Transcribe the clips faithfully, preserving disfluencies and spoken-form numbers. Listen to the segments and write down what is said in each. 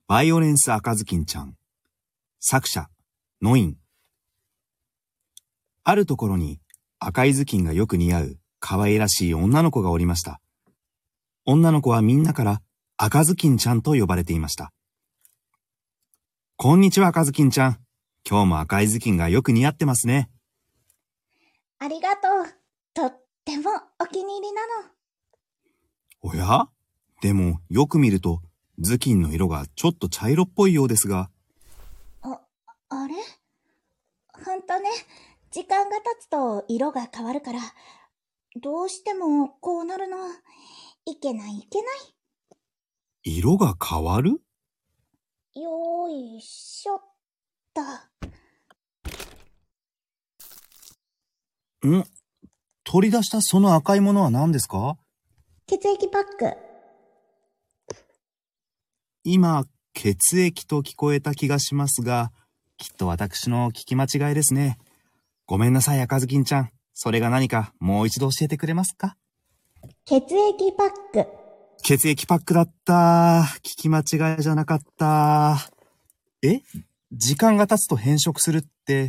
バイオレンス赤ずきんちゃん。作者、ノイン。あるところに赤い頭巾がよく似合う可愛らしい女の子がおりました。女の子はみんなから赤ずきんちゃんと呼ばれていました。こんにちは赤ずきんちゃん。今日も赤い頭巾がよく似合ってますね。 ありがとう。とってもお気に入りなの。 おや？でもよく見ると頭巾の色がちょっと茶色っぽいようですが。 あ、あれ？ほんとね、時間が経つと色が変わるから、どうしてもこうなるの。いけないいけない。 色が変わる？ よーいしょっと。 ん？取り出したその赤いものは何ですか？ 血液パック。 今、血液と聞こえた気がしますが、きっと私の聞き間違いですね。ごめんなさい赤ずきんちゃん。それが何かもう一度教えてくれますか？ 血液パック。 血液パックだった。聞き間違いじゃなかった。え？時間が経つと変色するって、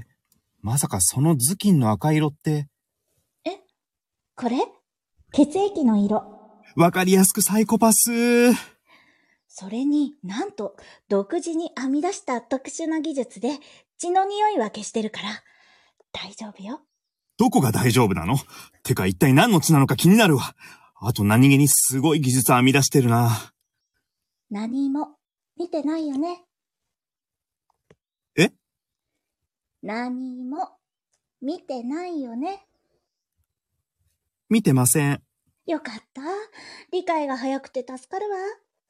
まさかその頭巾の赤色って。 え？これ？血液の色。 わかりやすくサイコパス。 それになんと独自に編み出した特殊な技術で血の匂いは消してるから大丈夫よ。 どこが大丈夫なの？てか一体何の血なのか気になるわ。あと何気にすごい技術編み出してるな。 何も見てないよね。 え？ 何も見てないよね。 見てません。 よかった。理解が早くて助かるわ。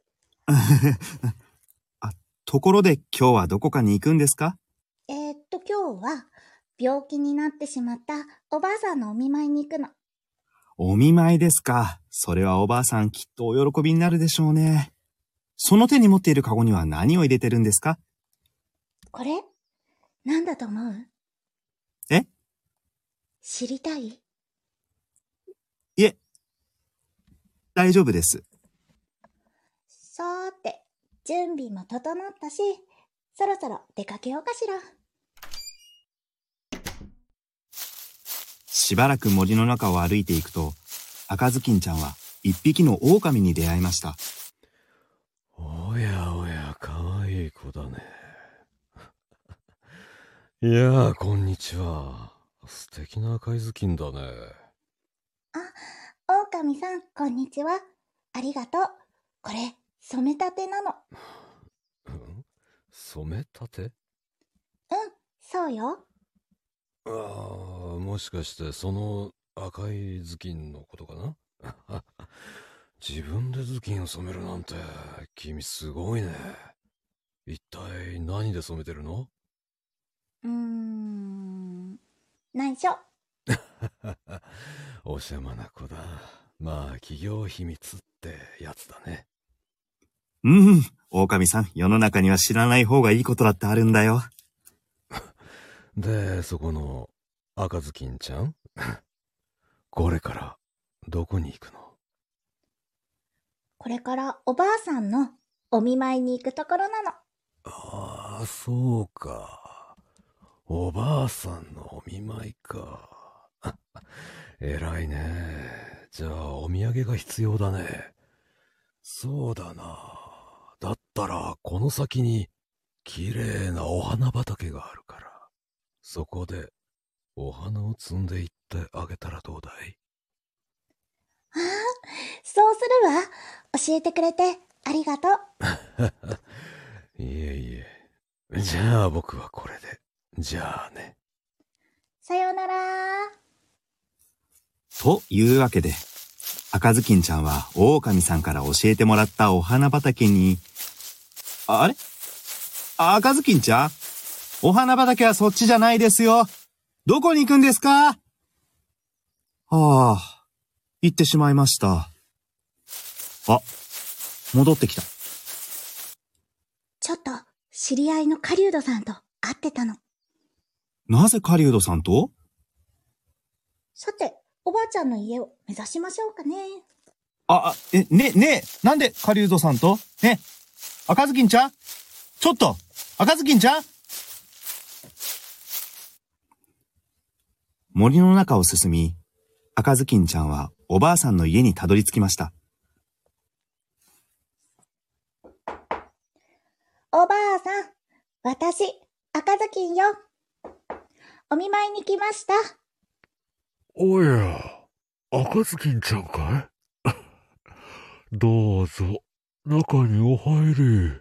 あ、ところで今日はどこかに行くんですか？ えー、っと今日は病気になってしまったおばあさんのお見舞いに行くの。 お見舞いですか。それはおばあさんきっとお喜びになるでしょうね。その手に持っているカゴには何を入れてるんですか？ これなんだと思う？ え？ 知りたい？ いえ、大丈夫です。 さーて、準備も整ったし、そろそろ出かけようかしら。 しばらく森の中を歩いていくと、赤ずきんちゃんは一匹の狼に出会いました。 おやおや、かわいい子だね。いやあ、こんにちは。素敵な赤い頭巾だね。 あ、狼さん、こんにちは。ありがとう。これ、染めたてなの。 ん？染めたて？ うん、そうよ。 ああ、もしかしてその赤い頭巾のことかな？自分で頭巾を染めるなんて、君すごいね。一体何で染めてるの？ うーん、内緒。 おしゃまな子だ。まあ、企業秘密ってやつだね。 うん、狼さん、世の中には知らない方がいいことだってあるんだよ。 で、そこの赤ずきんちゃんこれからどこに行くの？ これからおばあさんのお見舞いに行くところなの。 ああ、そうか。おばあさんのお見舞いか。偉いね。じゃあお土産が必要だね。そうだな。だったらこの先に綺麗なお花畑があるから、そこでお花を摘んでいってあげたらどうだい？ ああ、そうするわ。教えてくれてありがとう。 いえいえ。じゃあ僕はこれで。じゃあね。 さようなら。 というわけで、赤ずきんちゃんは狼さんから教えてもらったお花畑に、あれ？赤ずきんちゃん？お花畑はそっちじゃないですよ。どこに行くんですか？はあ、行ってしまいました。あ、戻ってきた。 ちょっと知り合いの狩人さんと会ってたの。 なぜ狩人さんと？ さて、おばあちゃんの家を目指しましょうかね。 あ、え、ね、ね、なんで狩人さんと？ね。 赤ずきんちゃん、ちょっと赤ずきんちゃん。森の中を進み、赤ずきんちゃんはおばあさんの家にたどり着きました。 おばあさん、私、赤ずきんよ。お見舞いに来ました。 おや、赤ずきんちゃんかい？どうぞ、中にお入り。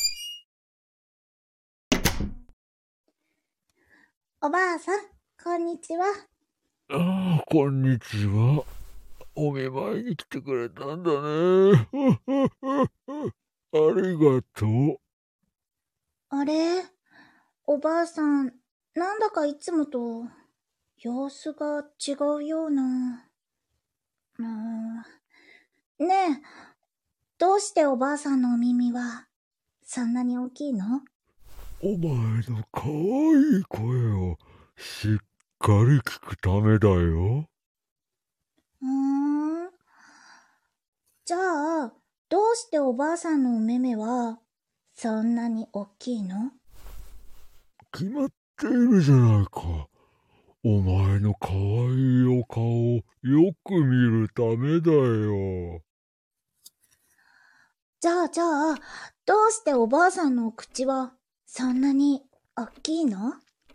おばあさん、こんにちは。 ああ、こんにちは。お見舞いに来てくれたんだね。ありがとう。 あれ？おばあさん、なんだかいつもと様子が違うような。うーん。ねえ、どうしておばあさんのお耳はそんなに大きいの？ お前のかわいい声をしっかり聞くためだよ。 うーん。じゃあ、どうしておばあさんのお目目はそんなに大きいの？ 決まっているじゃないか。お前のかわいいお顔をよく見るためだよ。 じゃあじゃあ、どうしておばあさんのお口はそんなに大きいの？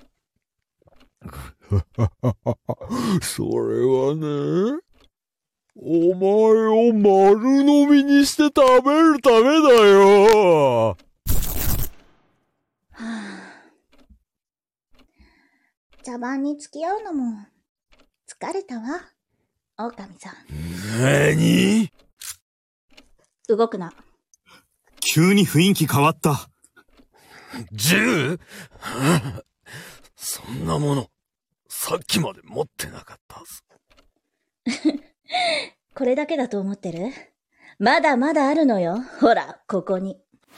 それはね、お前を丸飲みにして食べるためだよ。 はあ、茶番に付き合うのも疲れたわ、狼さん。 なに？ 動くな。 急に雰囲気変わった。 銃？そんなもの、さっきまで持ってなかったはず。 これだけだと思ってる？まだまだあるのよ。ほら、ここに。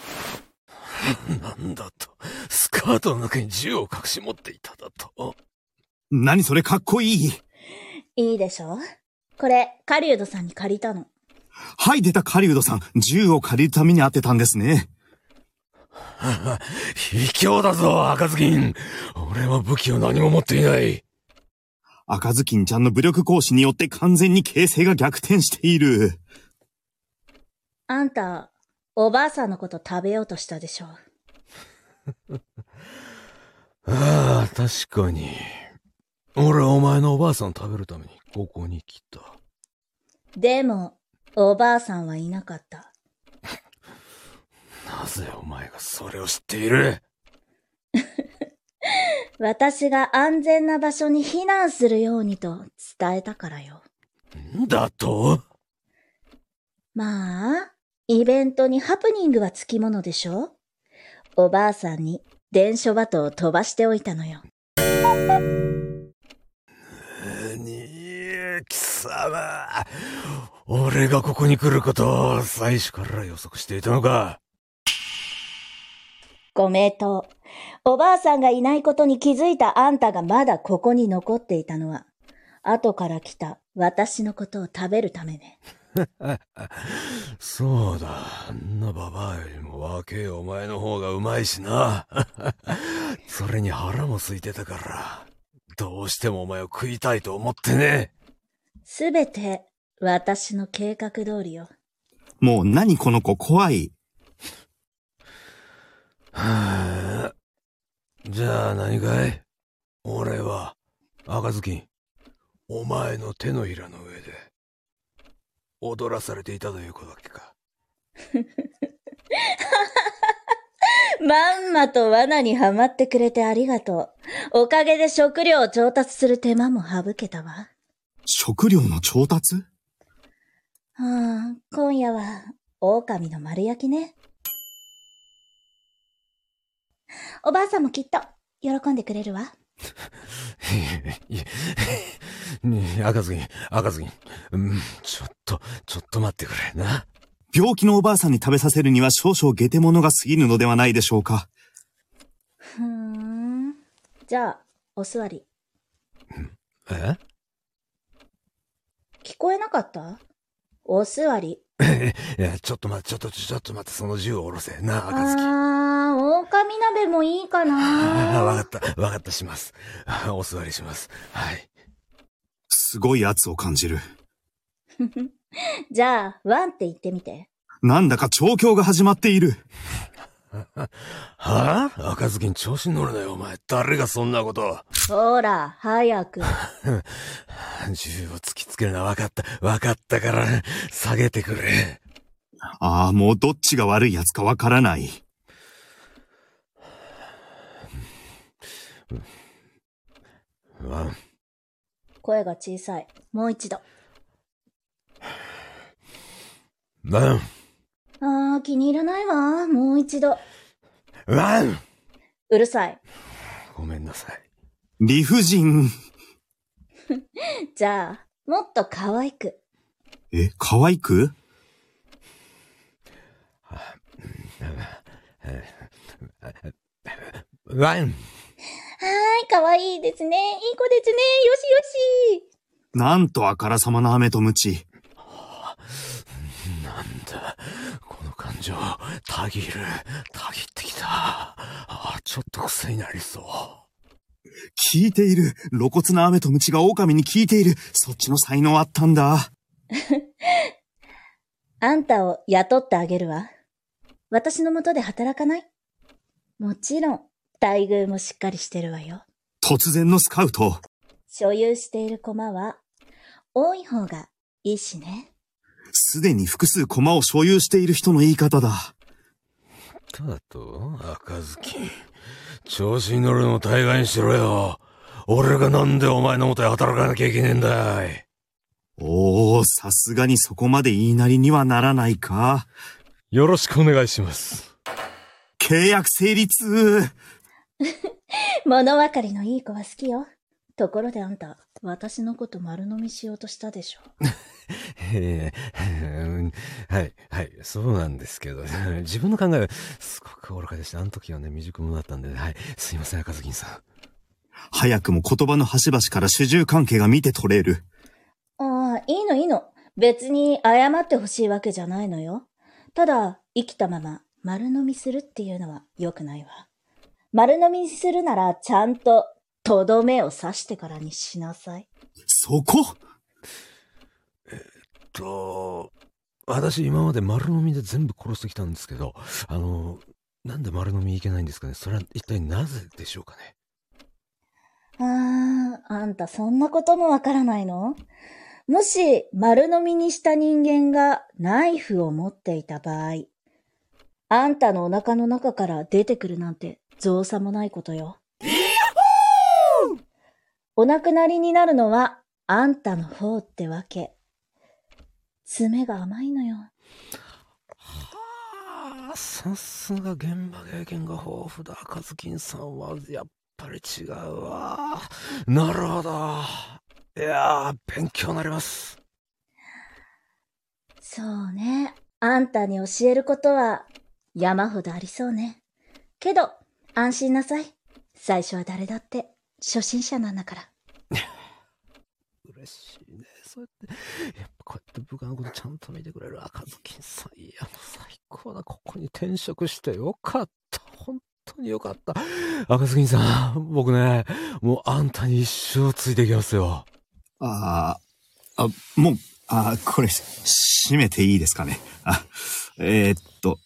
なんだと、スカートの中に銃を隠し持っていただと。 何それ、かっこいい。 いいでしょ？これ、狩人さんに借りたの。 はい、出た狩人さん。銃を借りるために会ってたんですね。 卑怯だぞ、赤ずきん。俺は武器を何も持っていない。 赤ずきんちゃんの武力行使によって完全に形勢が逆転している。 あんた、おばあさんのこと食べようとしたでしょ。 ああ、確かに。俺はお前のおばあさんを食べるためにここに来た。 でも、おばあさんはいなかった。 なぜお前がそれを知っている？ 私が安全な場所に避難するようにと伝えたからよ。 だと？ まあ、イベントにハプニングはつきものでしょ？おばあさんに伝書鳩を飛ばしておいたのよ。 なに、貴様。俺がここに来ることを最初から予測していたのか？ ご名答。おばあさんがいないことに気づいたあんたがまだここに残っていたのは、後から来た私のことを食べるためね。 そうだ。あんなババアよりも若えお前の方がうまいしな。それに腹も空いてたから、どうしてもお前を食いたいと思ってね。 すべて私の計画通りよ。 もう何この子怖い。 はあ、じゃあ何かい？俺は、赤ずきん、お前の手のひらの上で、踊らされていたということだっけか。 まんまと罠にはまってくれてありがとう。おかげで食料を調達する手間も省けたわ。 食料の調達？ はあ、今夜は、狼の丸焼きね。おばあさんもきっと、喜んでくれるわ。 ねえ、赤ずきん、赤ずきん、うん、ちょっと、ちょっと待ってくれな。 病気のおばあさんに食べさせるには少々下手者が過ぎるのではないでしょうか。 ふーん。じゃあ、お座り。 え？ 聞こえなかった？お座りいや、ちょっと待って、ちょっと、ちょっと待って、その銃を下ろせ。なあ、赤ずき。 あー、狼鍋もいいかな。 あわかった、わかったします。お座りします。はい。 すごい圧を感じる。 じゃあ、ワンって言ってみて。 なんだか調教が始まっている。 はぁ、赤ずきに調子に乗るなよ、お前。誰がそんなこと。 ほら、早く。 銃を突きつけるのは分かった。分かったから、下げてくれ。 ああ、もうどっちが悪いやつかわからない。 ワン。 声が小さい。もう一度。 ワン。 あー、気に入らないわ。もう一度。 ワン。 うるさい。 ごめんなさい。 理不尽。 じゃあ、もっと可愛く。 え、可愛く？ ワン。 はーい、可愛いですね。いい子ですね。よしよし。 なんとあからさまな飴とムチ。 なんだ、この感情、たぎる、たぎってきた。あ、ちょっと癖になりそう。 効いている。露骨な飴とムチが狼に効いている。そっちの才能あったんだ。 あんたを雇ってあげるわ。私の下で働かない？もちろん、待遇もしっかりしてるわよ。 突然のスカウト。 所有している駒は、多い方がいいしね。 すでに複数駒を所有している人の言い方だ。 だと、赤ずき。調子に乗るのも大概にしろよ。俺がなんでお前の元で働かなきゃいけねえんだい。 おー、さすがにそこまで言いなりにはならないか。 よろしくお願いします。 契約成立。 物分かりのいい子は好きよ。ところであんた、私のこと丸飲みしようとしたでしょ。 えー、はい、はい、そうなんですけど、自分の考えはすごく愚かでした。あの時はね、未熟者だったんで、はい、すいません、赤ずきんさん。 早くも言葉の端々から主従関係が見て取れる。 ああ、いいのいいの。別に謝ってほしいわけじゃないのよ。ただ、生きたまま丸飲みするっていうのは良くないわ。丸飲みするならちゃんととどめを刺してからにしなさい。 そこ？ えっと、私今まで丸飲みで全部殺してきたんですけど、あの、なんで丸飲みいけないんですかね。それは一体なぜでしょうかね。 ああ、あんたそんなこともわからないの？もし丸飲みにした人間がナイフを持っていた場合、あんたのお腹の中から出てくるなんて造作もないことよ。お亡くなりになるのはあんたの方ってわけ。爪が甘いのよ。 はあ、さすが現場経験が豊富だ。赤ずきんさんはやっぱり違うわ。なるほど。いやー、勉強になります。 そうね。あんたに教えることは山ほどありそうね。けど、安心なさい。最初は誰だって初心者なんだから。 嬉しいね。そうやって、やっぱこうやって部下のことちゃんと見てくれる赤ずきんさん。いや、もう最高だ。ここに転職してよかった。本当によかった。赤ずきんさん、僕ね、もうあんたに一生ついていきますよ。 ああ、あ、もう、あ、これ、閉めていいですかね。あ、えー、っと、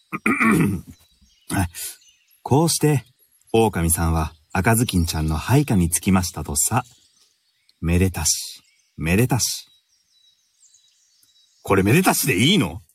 こうして、狼さんは赤ずきんちゃんの配下につきましたとさ。めでたし、めでたし。これめでたしでいいの？